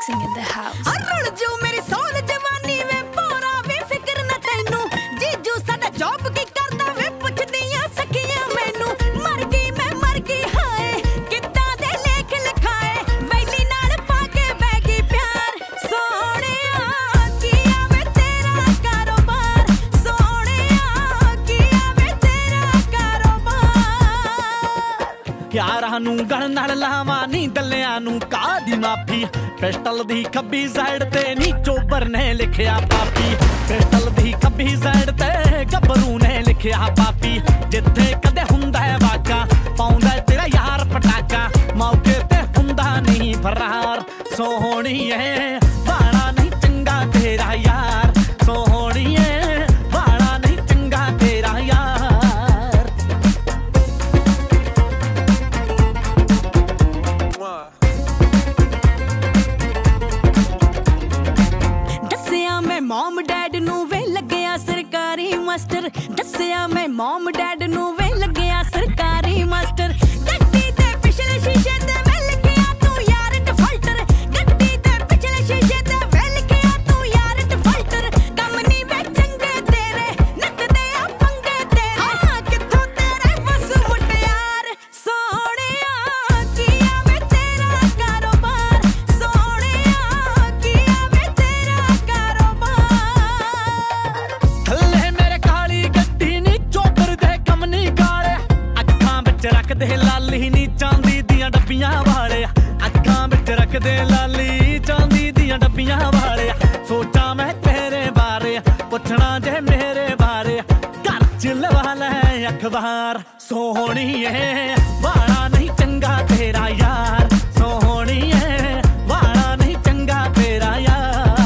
dancing in the house. ਰੁਲ ਜੂ ਮੇਰੀ ਸੋਲ ਜਵਾਨੀ ਵੇ ਪੋਰਾ ਵੇ ਫਿਕਰ ਨਾ ਤੈਨੂੰ ਜੀਜੂ ਸਾਡਾ ਜੌਬ ਕੀ ਕਰਦਾ ਵੇ ਪੁੱਛਦੀਆਂ ਸਖੀਆਂ ਮੈਨੂੰ ਮਰ ਗਈ ਹਾਏ ਕਿੱਦਾਂ ਦੇ ਲੇਖ ਲਿਖਾਏ ਵੈਲੀ ਨਾਲ ਪਾ ਕੇ ਬਹਿ ਗਈ ਪਿਆਰ ਸੋਹਣਿਆ ਕੀ ਆਵੇ ਤੇਰਾ ਕਾਰੋਬਾਰ ਸੋਹਣਿਆ ਕੀ ਆਵੇ ਤੇਰਾ ਕਾਰੋਬਾਰ ਯਾਰਾਂ ਨੂੰ ਗਣ ਨਾਲ ਲਾਵਾਂ ਨੀ ਦੱਲਿਆਂ ਨੂੰ ਕਾਦੀ ਮਾਫੀ ਪਿਸਟਲ ਦੀ ਖੱਬੀ ਸਾਈਡ ਤੇ ਨੀ ਚੋਬਰ ਨੇ ਲਿਖਿਆ ਪਾਪੀ ਪਿਸਟਲ ਦੀ ਖੱਬੀ ਸਾਈਡ ਤੇ ਗੱਭਰੂ ਨੇ ਲਿਖਿਆ ਪਾਪੀ ਜਿੱਥੇ ਕਦੇ ਹੁੰਦਾ ਹੈ ਵਾਕਾ ਪਾਉਂਦਾ ਤੇਰਾ ਯਾਰ ਪਟਾਕਾ ਮੌਕੇ ਤੇ ਹੁੰਦਾ ਨਹੀਂ ਫਰਾਰ ਸੋਹਣੀਏ ਬਾਣਾ ਨਹੀਂ ਚੰਗਾ ਤੇਰਾ ਯਾਰ ਸੋਹਣੀਏ ਬਾਣਾ ਨਹੀਂ ਚੰਗਾ ਤੇਰਾ ਯਾਰ ਮੌਮ ਡੈਡ ਨੂੰ ਵੇ ਲੱਗਿਆ ਸਰਕਾਰੀ ਮਾਸਟਰ ਦੱਸਿਆ ਮੈਂ ਮੌਮ ਡੈਡ ਨੂੰ ਵੇ ਲੱਗਿਆ ਸਰਕਾਰੀ ਮਾਸਟਰ ਗੱਡੀ ਤੇ ਪਿਛਲੇ ਸ਼ੀਸ਼ੇ ਤੇ ਵੇ ਲਿਖਿਆ ਤੂੰ ਯਾਰ ਡਿਫਾਲਟਰ ਗੱਡੀ ਤੇ ਪਿਛਲੇ ਸ਼ੀਸ਼ੇ ਤੇ ਵੇ ਲਿਖਿਆ ਤੂੰ ਯਾਰ ਡਿਫਾਲਟਰ ਕੰਮ ਨਹੀਂ ਵੇ ਚੰਗੇ ਤੇਰੇ ਨੱਚਦੇ ਆ ਪੰਗੇ ਤੇਰੇ ਹਾਂ ਕਿੱਥੋਂ ਤੇਰੇ ਬਸ ਮੁਟਿਆਰ ਸੋਹਣਿਆ ਕੀ ਆਵੇ ਤੇਰਾ ਕਾਰੋਬਾਰ ਸੋਹਣਿਆ ਕੀ ਆਵੇ ਤੇਰਾ ਕਾਰੋਬਾਰ ਥੱਲੇ ਮੇਰੇ ਕਾਲੀ ਗੱਡੀ ਨੀ ਚੋਬਰ ਦੇ ਕੰਮ ਨੀ ਕਾਲੇ ਅੱਖਾਂ ਵਿੱਚ ਰੱਖਦੇ ਲਾਲੀ ਨੀ ਚਾਂਦੀ ਦੀਆਂ ਡੱਬੀਆਂ ਵਾਲੇ ਅੱਖਾਂ ਵਿੱਚ ਰੱਖਦੇ ਲਾਲੀ ਚਾਂਦੀ ਦੀਆਂ ਡੱਬੀਆਂ ਵਾਲੇ ਸੋਚਾਂ ਮੈਂ ਤੇਰੇ ਬਾਰੇ ਪੁੱਛਣਾ ਜੇ ਮੇਰੇ ਬਾਰੇ ਘਰ ਚ ਲਵਾ ਲੈ ਅਖਬਾਰ ਸੋਹਣੀਏ ਵਾਲਾ ਨਹੀਂ ਚੰਗਾ ਤੇਰਾ ਯਾਰ ਸੋਹਣੀਏ ਵਾਲਾ ਨਹੀਂ ਚੰਗਾ ਤੇਰਾ ਯਾਰ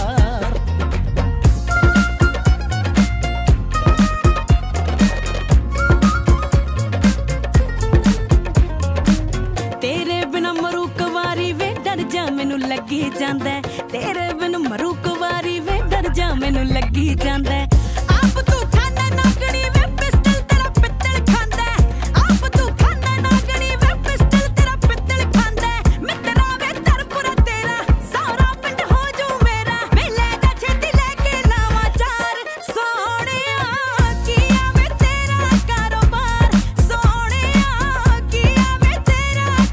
ਤੇਰੇ ਬਿਨਾ ਮਰੂ ਕੁਵਾਰੀ ਵੇ ਡਰ ਜਾ ਮੈਨੂੰ ਲੱਗੀ ਜਾਂਦਾ ਤੇਰੇ ਬਿਨ ਮਰੂ ਕੁਵਾਰੀ ਵੇ ਡਰ ਜਾ ਮੈਨੂੰ ਲੱਗੀ ਜਾਂਦਾ ਆਪ ਤੂੰ ਖਾਨਾ ਨਾਗਣੀ ਵੇ ਪਿਸਟਲ ਤੇਰਾ ਪਿੱਤਲ ਖਾਂਦਾ ਆਪ ਤੂੰ ਖਾਨਾ ਨਾਗਣੀ ਵੇ ਪਿਸਟਲ ਤੇਰਾ ਪਿੱਤਲ ਖਾਂਦਾ ਮਿੱਤਰਾ ਵੇ ਧਰਪੁਰਾ ਤੇਰਾ ਸਾਰਾ ਪਿੰਡ ਹੋ ਜੂ ਮੇਰਾ ਵੇ ਲੈ ਜਾ ਛੇਤੀ ਲੈ ਕੇ ਲਾਵਾਂ ਚਾਰ ਸੋਹਣਿਆ ਕੀ ਆਵੇ ਤੇਰਾ ਕਾਰੋਬਾਰ ਸੋਹਣਿਆ ਕੀ ਆਵੇ ਤੇਰਾ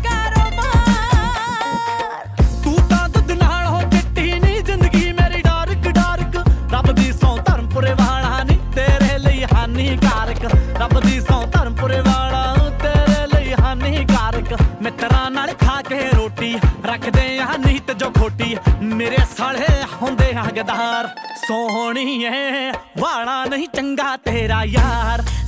ਕਾਰੋਬਾਰ ਤੂੰ ਤਾਂ ਦੁੱਧ ਨਾਲ ਹੋ ਚਿੱਟੀ ਨੀ ਜ਼ਿੰਦਗੀ ਮੇਰੀ ਡਾਰਕ ਡਾਰਕ ਰੱਬ ਦੀ ਸੌ ਧਰਮਪੁਰੇ ਵਾਲਾ ਨੀ ਤੇਰੇ ਲਈ ਹਾਨੀਕਾਰਕ ਰੱਬ ਦੀ ਸੌ ਧਰਮਪੁਰੇ ਵਾਲਾ ਤੇਰੇ ਲਈ ਹਾਨੀਕਾਰਕ ਮਿੱਤਰਾਂ ਨਾਲ ਖਾ ਕੇ ਰੋਟੀ ਰੱਖਦੇ ਆ ਨੀਤ ਜੋ ਖੋਟੀ ਮੇਰੇ ਸਾਲੇ ਹੁੰਦੇ ਆ ਗਦਾਰ ਸੋਹਣੀਏ ਵਾਲਾ ਨਹੀਂ ਚੰਗਾ ਤੇਰਾ ਯਾਰ